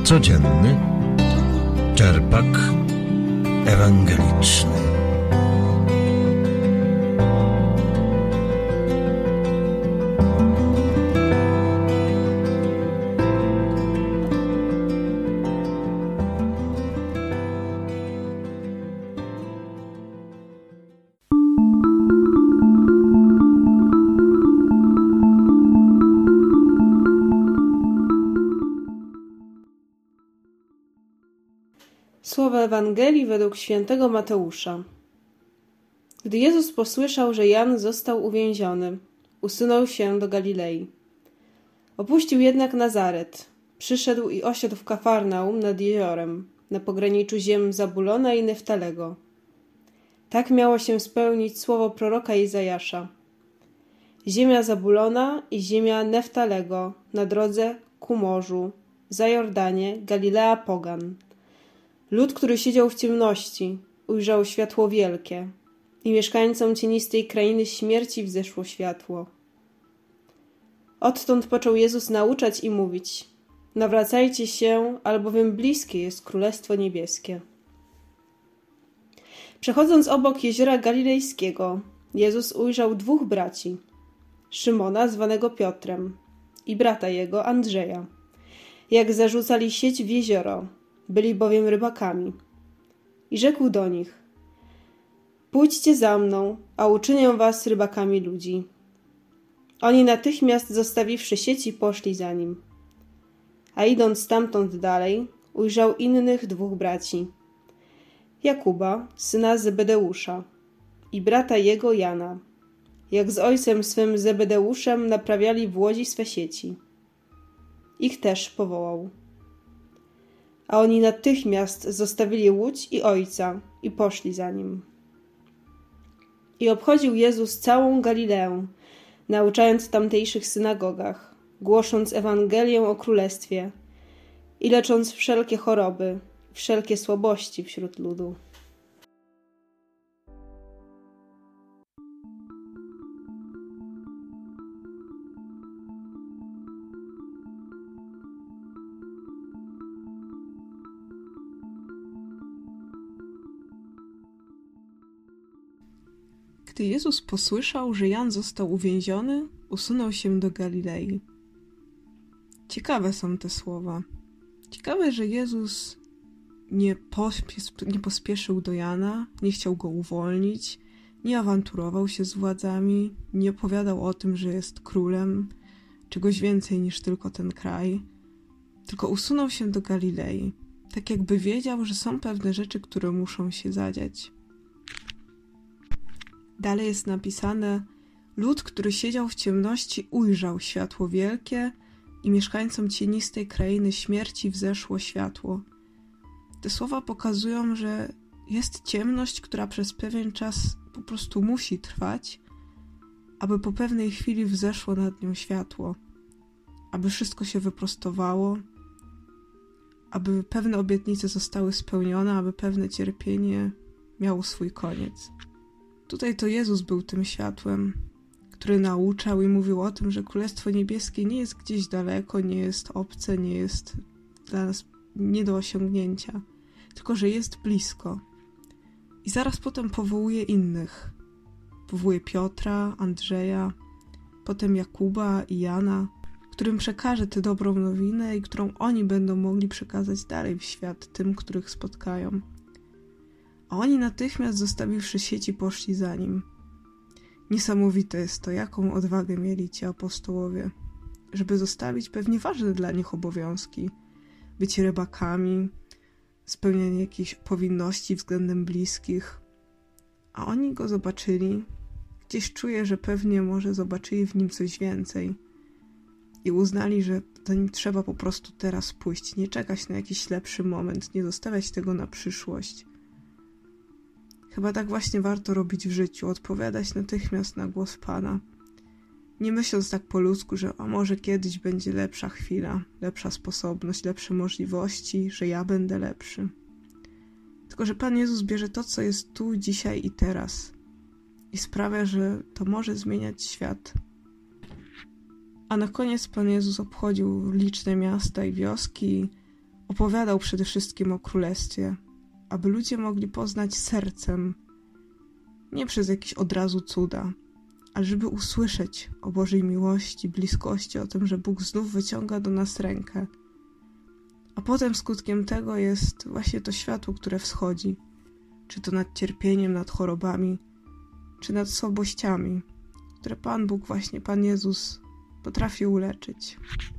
Codzienny czerpak ewangeliczny. Słowa Ewangelii według świętego Mateusza. Gdy Jezus posłyszał, że Jan został uwięziony, usunął się do Galilei. Opuścił jednak Nazaret. Przyszedł i osiadł w Kafarnaum nad jeziorem, na pograniczu ziem Zabulona i Neftalego. Tak miało się spełnić słowo proroka Izajasza. Ziemia Zabulona i ziemia Neftalego na drodze ku morzu, za Jordanie, Galilea pogan. Lud, który siedział w ciemności, ujrzał światło wielkie i mieszkańcom cienistej krainy śmierci wzeszło światło. Odtąd począł Jezus nauczać i mówić: nawracajcie się, albowiem bliskie jest Królestwo Niebieskie. Przechodząc obok jeziora Galilejskiego, Jezus ujrzał dwóch braci: Szymona, zwanego Piotrem, i brata jego, Andrzeja, jak zarzucali sieć w jezioro. Byli bowiem rybakami. I rzekł do nich: pójdźcie za mną, a uczynię was rybakami ludzi. Oni natychmiast, zostawiwszy sieci, poszli za nim. A idąc stamtąd dalej, ujrzał innych dwóch braci: Jakuba, syna Zebedeusza, i brata jego Jana, jak z ojcem swym Zebedeuszem naprawiali w łodzi swe sieci. Ich też powołał. A oni natychmiast zostawili łódź i ojca i poszli za nim. I obchodził Jezus całą Galileę, nauczając w tamtejszych synagogach, głosząc Ewangelię o Królestwie i lecząc wszelkie choroby, wszelkie słabości wśród ludu. Gdy Jezus posłyszał, że Jan został uwięziony, usunął się do Galilei. Ciekawe są te słowa. Ciekawe, że Jezus nie pospieszył do Jana, nie chciał go uwolnić, nie awanturował się z władzami, nie opowiadał o tym, że jest królem, czegoś więcej niż tylko ten kraj, tylko usunął się do Galilei, tak jakby wiedział, że są pewne rzeczy, które muszą się zadziać. Dalej jest napisane: lud, który siedział w ciemności, ujrzał światło wielkie i mieszkańcom cienistej krainy śmierci wzeszło światło. Te słowa pokazują, że jest ciemność, która przez pewien czas po prostu musi trwać, aby po pewnej chwili wzeszło nad nią światło, aby wszystko się wyprostowało, aby pewne obietnice zostały spełnione, aby pewne cierpienie miało swój koniec. Tutaj to Jezus był tym światłem, który nauczał i mówił o tym, że Królestwo Niebieskie nie jest gdzieś daleko, nie jest obce, nie jest dla nas nie do osiągnięcia, tylko że jest blisko. I zaraz potem powołuje innych. Powołuje Piotra, Andrzeja, potem Jakuba i Jana, którym przekaże tę dobrą nowinę i którą oni będą mogli przekazać dalej w świat tym, których spotkają. A oni natychmiast, zostawiwszy sieci, poszli za nim. Niesamowite jest to, jaką odwagę mieli ci apostołowie, żeby zostawić pewnie ważne dla nich obowiązki, być rybakami, spełnianie jakichś powinności względem bliskich. A oni go zobaczyli, gdzieś czuję, że pewnie może zobaczyli w nim coś więcej i uznali, że za nim trzeba po prostu teraz pójść, nie czekać na jakiś lepszy moment, nie zostawiać tego na przyszłość. Chyba tak właśnie warto robić w życiu, odpowiadać natychmiast na głos Pana. Nie myśląc tak po ludzku, że a może kiedyś będzie lepsza chwila, lepsza sposobność, lepsze możliwości, że ja będę lepszy. Tylko że Pan Jezus bierze to, co jest tu, dzisiaj i teraz i sprawia, że to może zmieniać świat. A na koniec Pan Jezus obchodził liczne miasta i wioski, Opowiadał przede wszystkim o królestwie, aby ludzie mogli poznać sercem, nie przez jakieś od razu cuda, ale żeby usłyszeć o Bożej miłości, bliskości, o tym, że Bóg znów wyciąga do nas rękę. A potem skutkiem tego jest właśnie to światło, które wschodzi, czy to nad cierpieniem, nad chorobami, czy nad słabościami, które Pan Bóg, właśnie Pan Jezus, potrafi uleczyć.